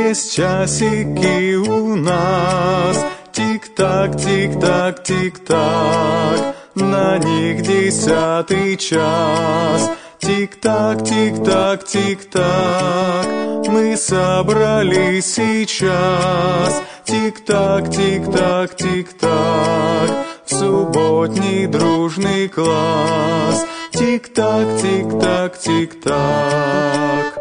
Есть часики у нас, тик-так, тик-так, тик-так, на них 10 час. Тик-так, тик-так, тик-так, мы собрались сейчас. Тик-так, тик-так, тик-так, в субботний дружный класс. Тик-так, тик-так, тик-так.